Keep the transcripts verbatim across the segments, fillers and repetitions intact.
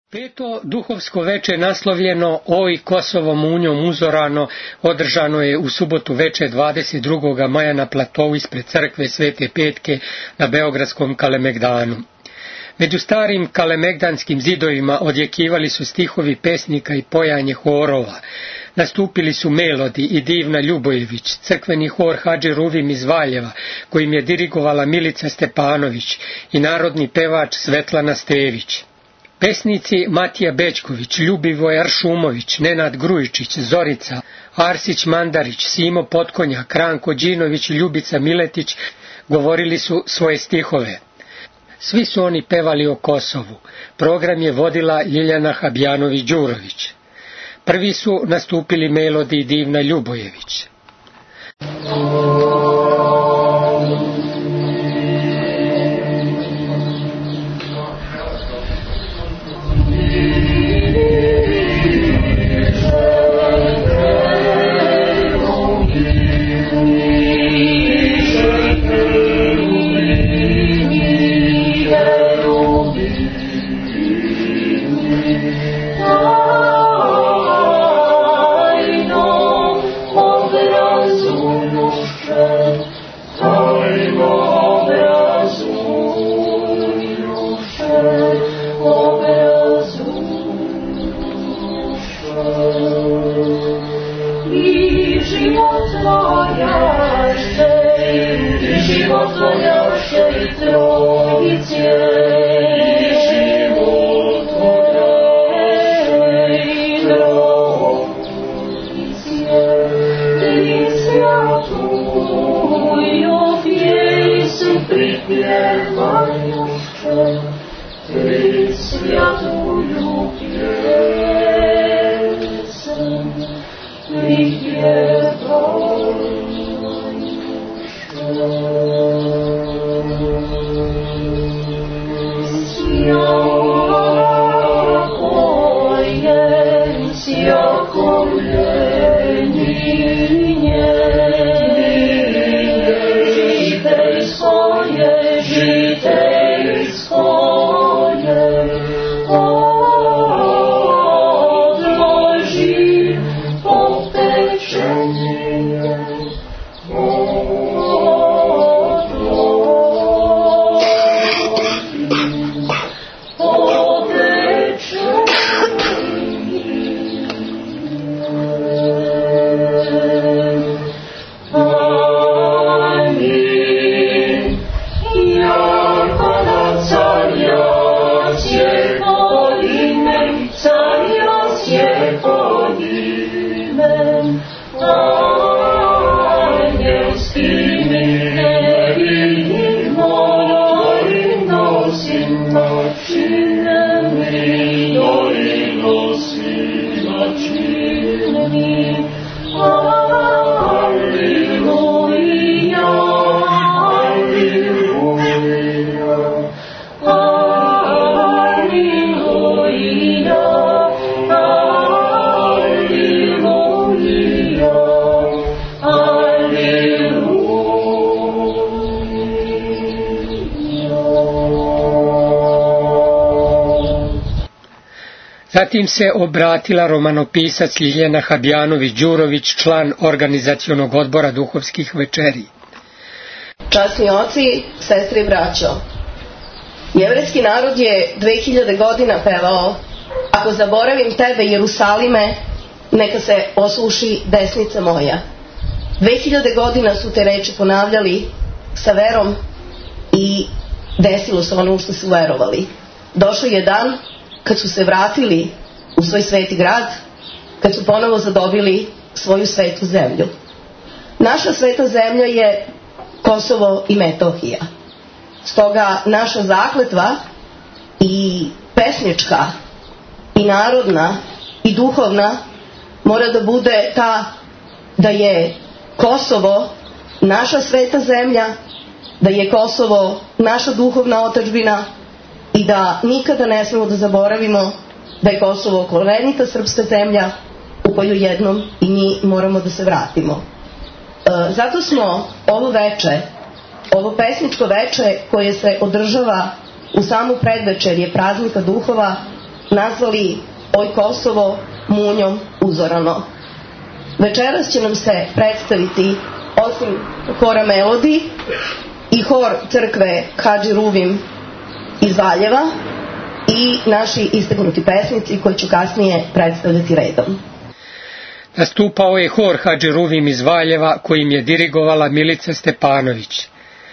Peto duhovsko veče naslovljeno Oj Kosovo munjom uzorano održano je u subotu veče dvadeset drugog maja na platovu ispred crkve Svete Petke na Beogradskom Kalemegdanu. Među starim kalemegdanskim zidovima odjekivali su stihovi pesnika i pojanje horova. Nastupili su Melodi i Divna Ljubojević, crkveni hor Hadži Ruvim iz Valjeva, kojim je dirigovala Milica Stepanović, i narodni pevač Svetlana Stević. Pesnici Matija Bećković, Ljubivoj Aršumović, Nenad Grujičić, Zorica, Arsić Mandarić, Simo Potkonjak, Ranko Đinović i Ljubica Miletić govorili su svoje stihove. Svi su oni pevali o Kosovu. Program je vodila Ljiljana Habjanović-Đurović. Prvi su nastupili Melodi i Divna Ljubojević. Zatim se obratila romanopisac Ljiljana Habjanović-Đurović, član organizacionog odbora duhovskih večeri. Časni oci, sestre i braćo, jevrejski narod je dve hiljade godina pevao: ako zaboravim tebe, Jerusalime, neka se osuši desnica moja. Dve hiljade godina su te reči ponavljali sa verom i desilo se ono što su verovali. Došao je dan kad su se vratili u svoj sveti grad, kad su ponovo zadobili svoju svetu zemlju. Naša sveta zemlja je Kosovo i Metohija. Stoga naša zakletva i pesnička i narodna i duhovna mora da bude ta da je Kosovo naša sveta zemlja, da je Kosovo naša duhovna otadžbina i da nikada ne smemo da zaboravimo da je Kosovo korenita srpska zemlja u koju jednom i mi moramo da se vratimo. E, zato smo ovo veče, ovo pesničko veče koje se održava u samu predvečerje praznika duhova, nazvali Oj Kosovo munjom uzorano. Večeras će nam se predstaviti, osim hora Melodi, i hor crkve Hadži Ruvim iz Valjeva i naši istaknuti pesnici koji ću kasnije predstavljati redom. Nastupao je hor Hadži Ruvim iz Valjeva kojim je dirigovala Milica Stepanović.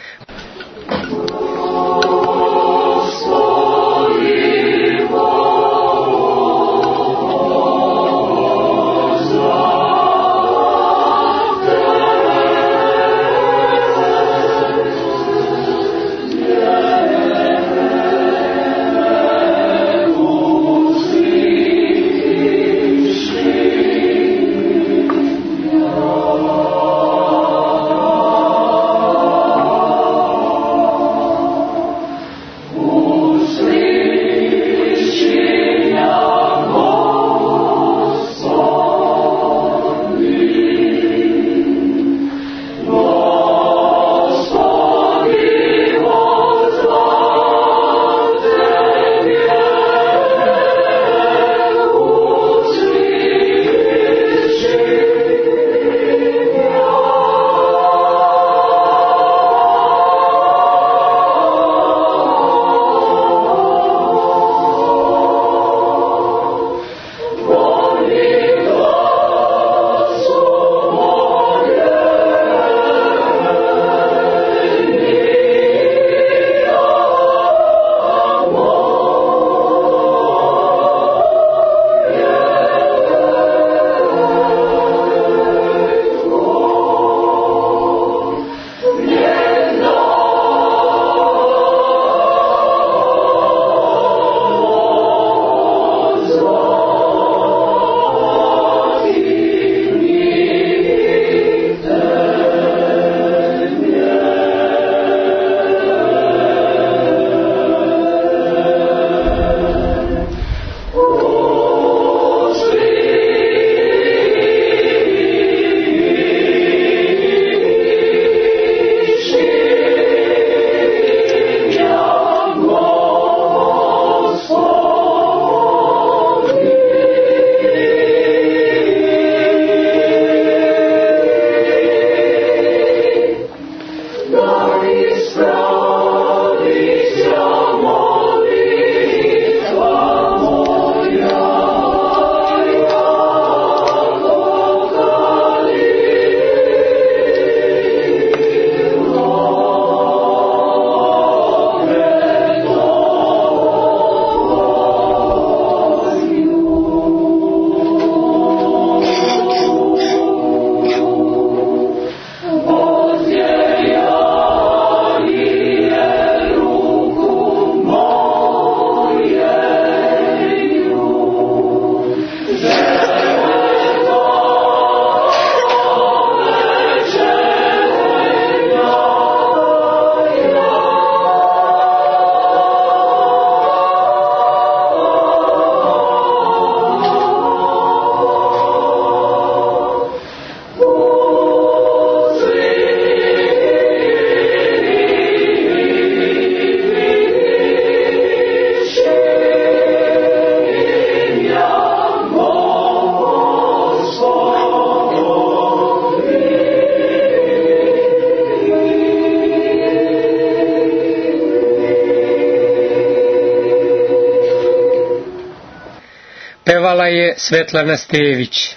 Pevala je Svetlana Stević.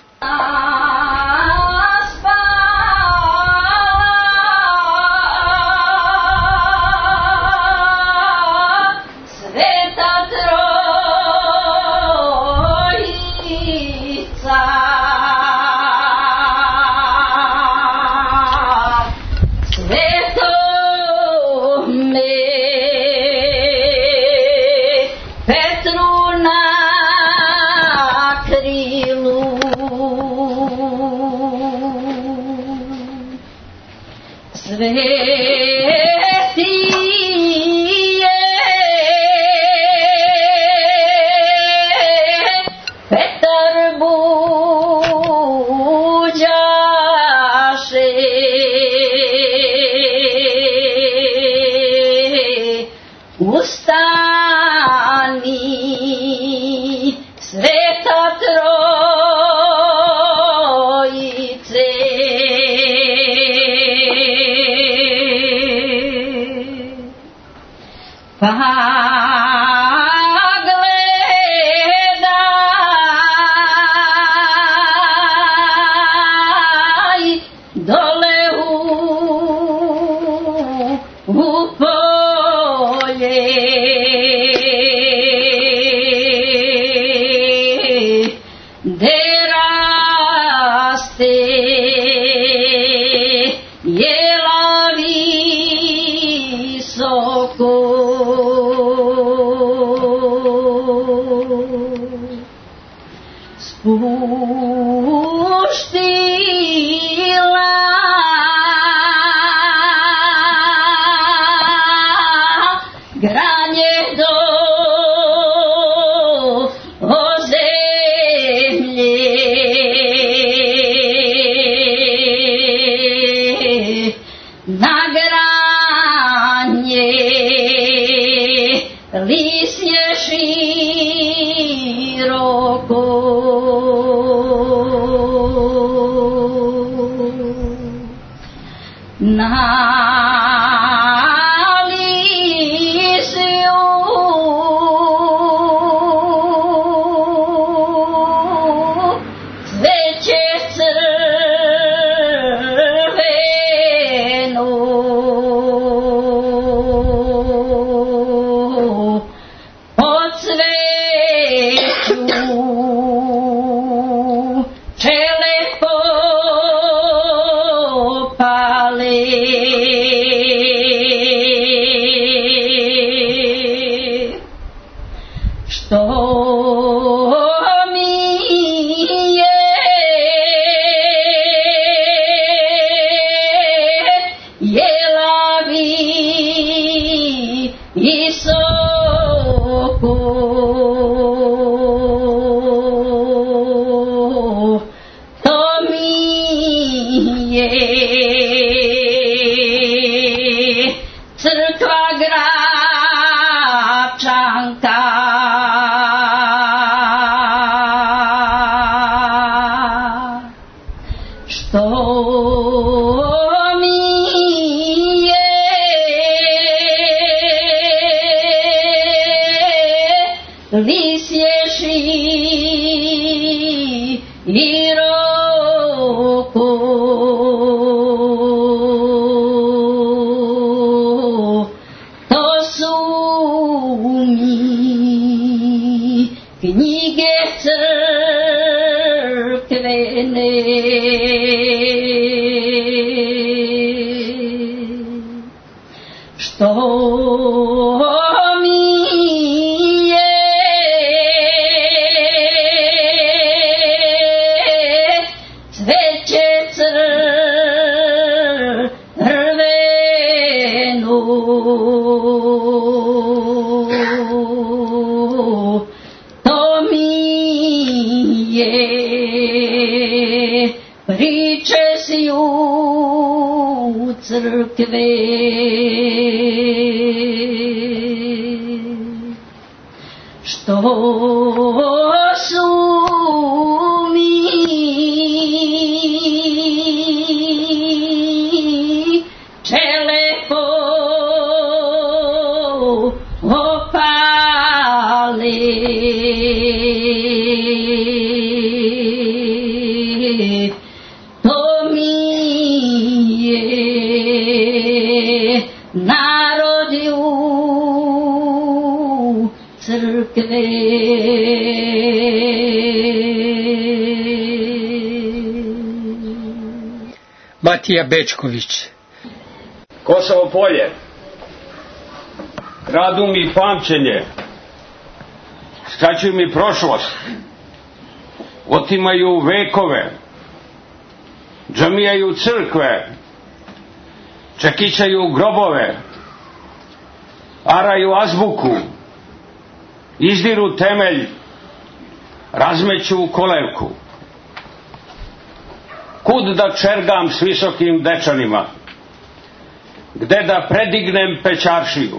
Krilu pa gledaj dole u, u polje, gde raste jela visoko. Spuštila granje do zemlje, na granje lisje široko. Na lisju cveće crveno, pod cveću čele popale, što mi je jela visoko, to mi je crkva Gračanka, što mi je lisje široko, to su mi knjige crkvene, što mi je cveće crveno, to mi je priče sju crkve, što su mi čele popale, to mi je narod u crkve. Matija Bečković. Kosovo polje, kradu mi pamćenje, skraćuju mi prošlost, otimaju vekove, džamijaju crkve, čekićaju grobove, araju azbuku, izdiru temelj, razmeću kolevku. Kud da čergam s visokim dečanima, gde da predignem pečaršiju?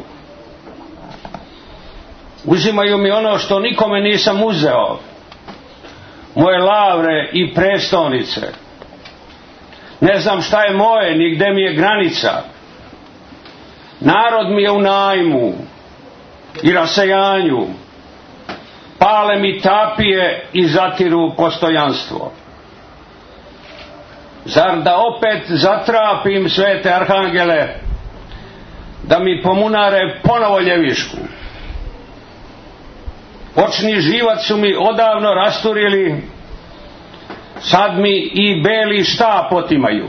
Uzimaju mi ono što nikome nisam uzeo, moje lavre i prestonice. Ne znam šta je moje, ni gde mi je granica. Narod mi je u najmu, i rasejanju, pale mi tapije i zatiru postojanstvo. Zar da opet zatrapim svete arhangele, da mi pomunare ponovo ljevišku? Očni živac su mi odavno rasturili, sad mi i beli štap otimaju.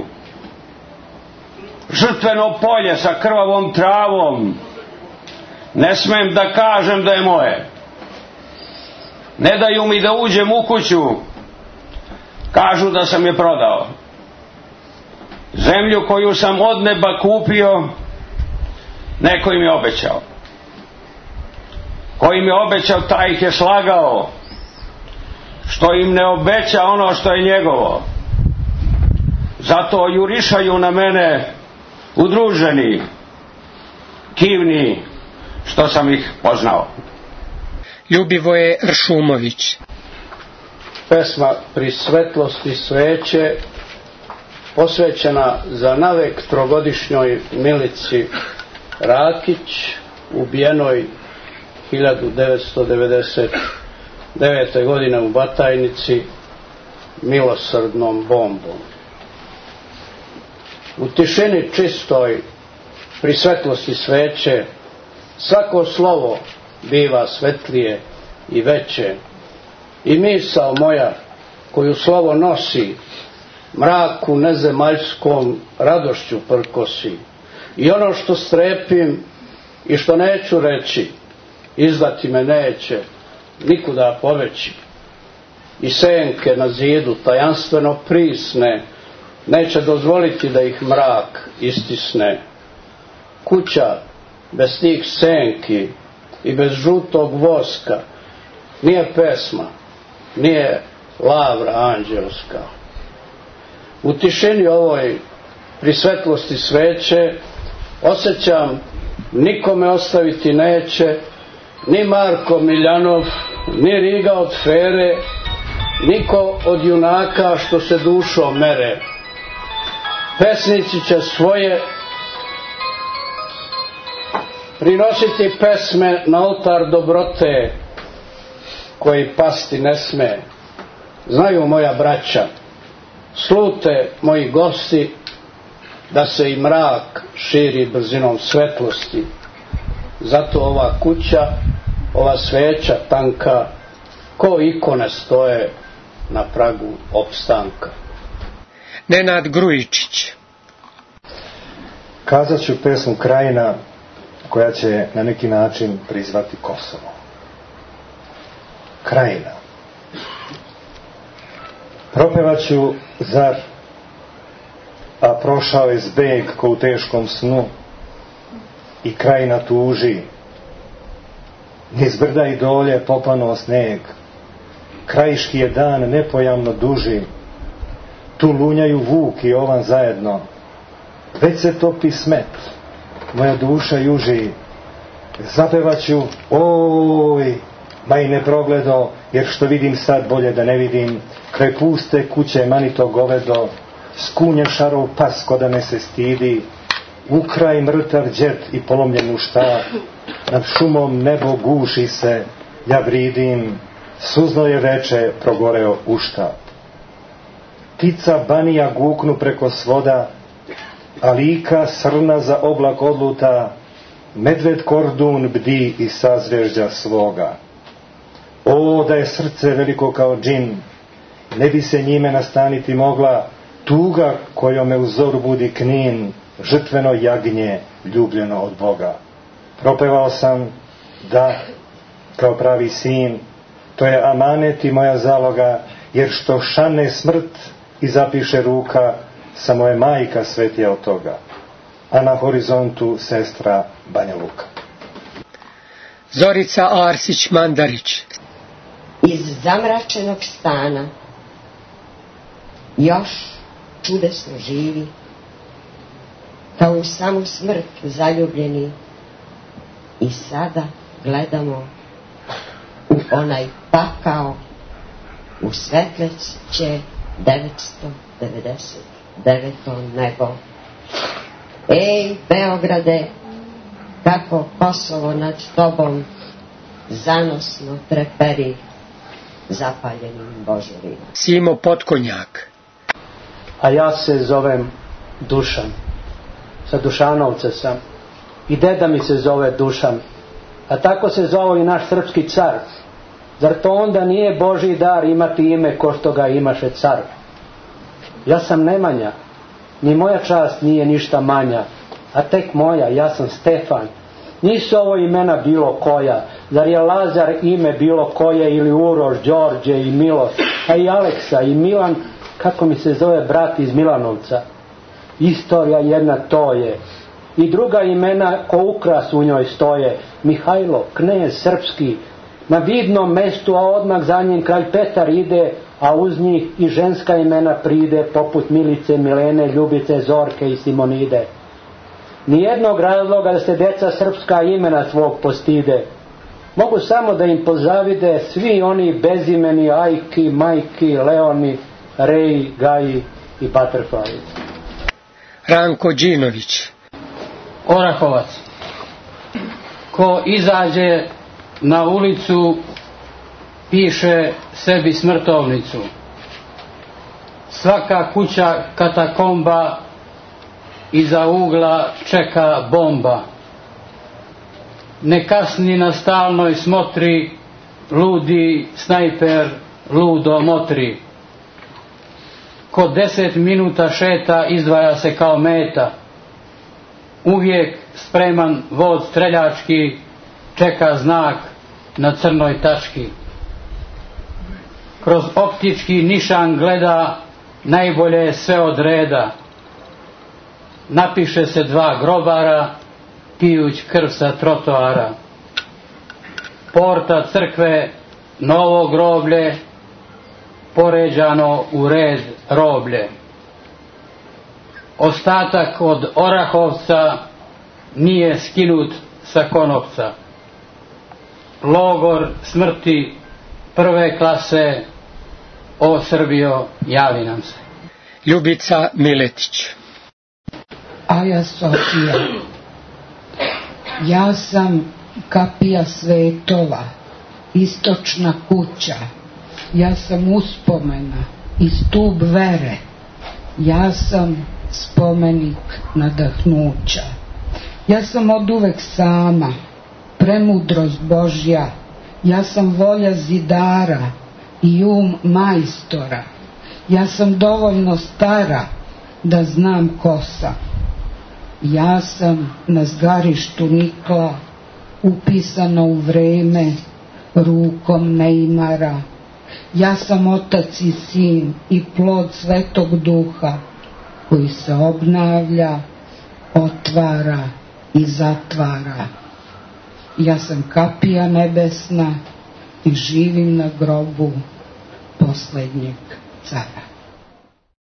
Žrtveno polje sa krvavom travom, ne smem da kažem da je moje. Ne daju mi da uđem u kuću, kažu da sam je prodao. Zemlju koju sam od neba kupio, neko im je obećao. Ko im je obećao, taj ih je slagao, što im ne obeća ono što je njegovo. Zato jurišaju na mene udruženi, kivni, što sam ih poznao. Ljubivoje Ršumović. Pesma Pri svetlosti sveće, posvećena za navek trogodišnjoj Milici Rakić, ubijenoj hiljadu devetsto devedeset devete. godine u Batajnici milosrdnom bombom. U tišini čistoj, pri svetlosti sveće, svako slovo biva svetlije i veće, i misao moja koju slovo nosi, mraku nezemaljskom radošću prkosi. I ono što strepim i što neću reći, izdati me neće nikuda poveći. I senke na zidu tajanstveno prisne, neće dozvoliti da ih mrak istisne. Kuća bez tih senki i bez žutog voska nije pesma, nije lavra anđelska. U tišini ovoj, pri svetlosti sveće, osjećam nikome ostaviti neće, ni Marko Miljanov, ni Riga od Fere, niko od junaka što se dušom mere. Pesnici će svoje prinositi pesme na oltar dobrote, koji pasti ne sme. Znaju moja braća, slute moji gosti, da se i mrak širi brzinom svetlosti. Zato ova kuća, ova sveća tanka, ko ikone stoje na pragu opstanka. Nenad Grujičić. Kazat ću pesmu Krajina, koja će na neki način prizvati Kosovo. Krajina. Propevaću zar, a prošao je zbeg ko u teškom snu, i Krajina tuži. Niz brda i dolje popano sneg, krajiški je dan nepojamno duži, tu lunjaju vuk i ovan zajedno, već se topi smet, moja duša juži. Zapevaću, oj, ma i ne progledo, jer što vidim sad bolje da ne vidim, kraj puste kuće manito govedo, skunjen šarov pas ko da me se stidi, ukraj mrtav džet i polomljen muštar, nad šumom nebo guši se, ja vridim, suzno je veče progoreo ušta. Ptica banija guknu preko svoda, a lika srna za oblak odluta, medved kordun bdi i sazvežđa svoga. O, da je srce veliko kao džin, ne bi se njime nastaniti mogla tuga kojome u zoru budi knin, žrtveno jagnje ljubljeno od Boga. Propevao sam da, kao pravi sin, to je amanet i moja zaloga, jer što šane smrt i zapiše ruka, samo je majka svetija od toga, a na horizontu sestra Banja Luka. Zorica Arsić-Mandarić. Iz zamračenog stana još čudesno živi, kao u samu smrt zaljubljeni, i sada gledamo u onaj pakao, u svetleće devetsto devedeset deveto nebo. Ej, Beograde, kako Kosovo nad tobom zanosno treperi zapaljenim božurima. Simo Potkonjak. A ja se zovem Dušan. Sa Dušanovca sam. I deda mi se zove Dušan. A tako se zove i naš srpski car. Zar to onda nije Božji dar imati ime ko što ga imaše car? Ja sam Nemanja. Ni moja čast nije ništa manja. A tek moja, ja sam Stefan. Nisu ovo imena bilo koja. Zar je Lazar ime bilo koje ili Uroš, Đorđe i Miloš, a i Aleksa i Milan, kako mi se zove brat iz Milanovca. Istorija jedna to je. I druga imena ko ukras u njoj stoje. Mihajlo, knez srpski, na vidnom mestu, a odmah za njim kralj Petar ide, a uz njih i ženska imena pride, poput Milice, Milene, Ljubice, Zorke i Simonide. Nijednog razloga da se deca srpska imena svog postide. Mogu samo da im pozavide svi oni bezimeni Ajki, Majki, Leoni, Reji, Gaji i Butterfly. Ranko Đinović. Orahovac. Ko izađe na ulicu, piše sebi smrtovnicu. Svaka kuća katakomba, iza ugla čeka bomba. Ne kasni na stalnoj smotri, ludi snajper ludo motri. Ko deset minuta šeta, izdvaja se kao meta. Uvijek spreman vod streljački, čeka znak na crnoj tački. Kroz optički nišan gleda, najbolje sve od reda. Napiše se dva grobara, pijuć krv sa trotoara. Porta crkve, novo groblje, poređano u red roblje. Ostatak od Orahovca nije skinut sa konopca. Logor smrti prve klase, o Srbijo, javi nam se. Ljubica Miletić. Aja Sofija. Ja sam kapija svetova, istočna kuća. Ja sam uspomena i stub vere. Ja sam spomenik nadahnuća. Ja sam oduvek sama, premudrost Božja. Ja sam volja zidara i um majstora. Ja sam dovoljno stara da znam ko sam. Ja sam na zgarištu nikla, upisana u vreme, rukom neimara. Ja sam otac i sin i plod Svetog Duha, koji se obnavlja, otvara i zatvara. Ja sam kapija nebesna i živim na grobu poslednjeg cara.